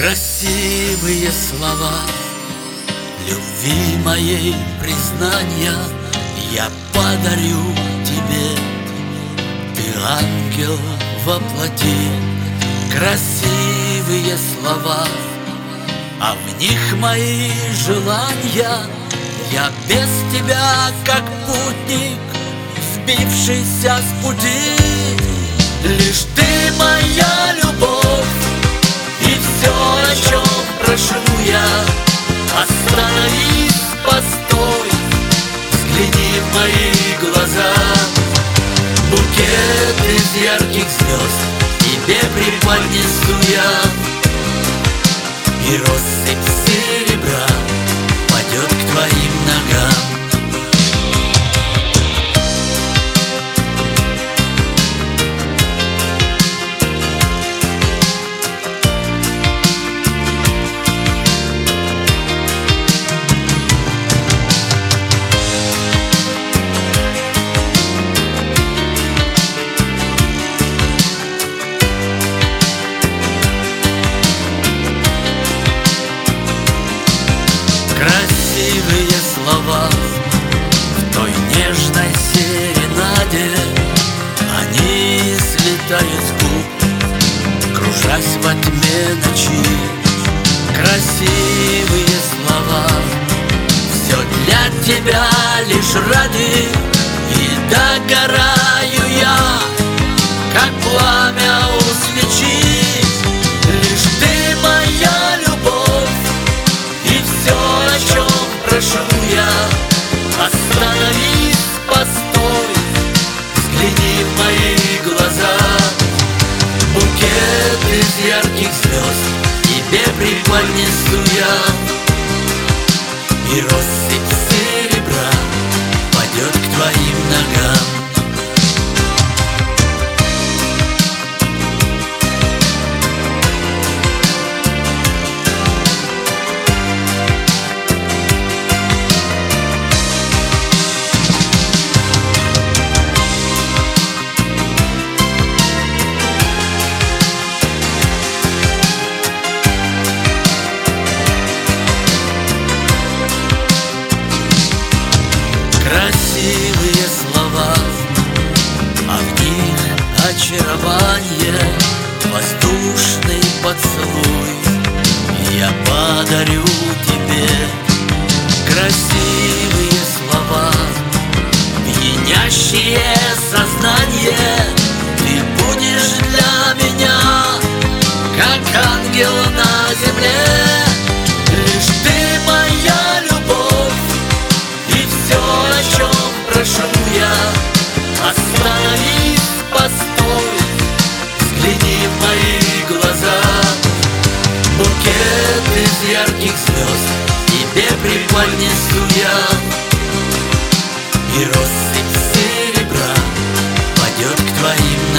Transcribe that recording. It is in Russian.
Красивые слова любви моей признания я подарю тебе. Ты ангел во плоти. Красивые слова, а в них мои желания. Я без тебя, как путник, сбившийся с пути. Лишь ты моя любовь, и все, о чем прошу я. Остановись, постой, взгляни в мои глаза. Букет из ярких звезд тебе преподнесу я, и россыпь серебра падет к твоим ногам. Красивые слова в той нежной серенаде, они слетают с губ, кружась во тьме ночи. Красивые слова, все для тебя лишь ради, и догораю я, как пламя у свечи. Лишь ты моя любовь, и все, о чем прошу я. Остановись, постой, взгляни в мои глаза. Букет из ярких звезд тебе преподнесу я, и россыпь серебра падет к твоим ногам. Красивые слова, а в них очарование, воздушный поцелуй я подарю тебе. Красивые слова, пьянящее сознание, ты будешь для меня, как ангел на земле. Лишь ты моя любовь, и все, о чем прошу я. Остановись, постой, взгляни в мои глаза. Букет из ярких звезд тебе преподнесу я, и россыпь серебра падет к твоим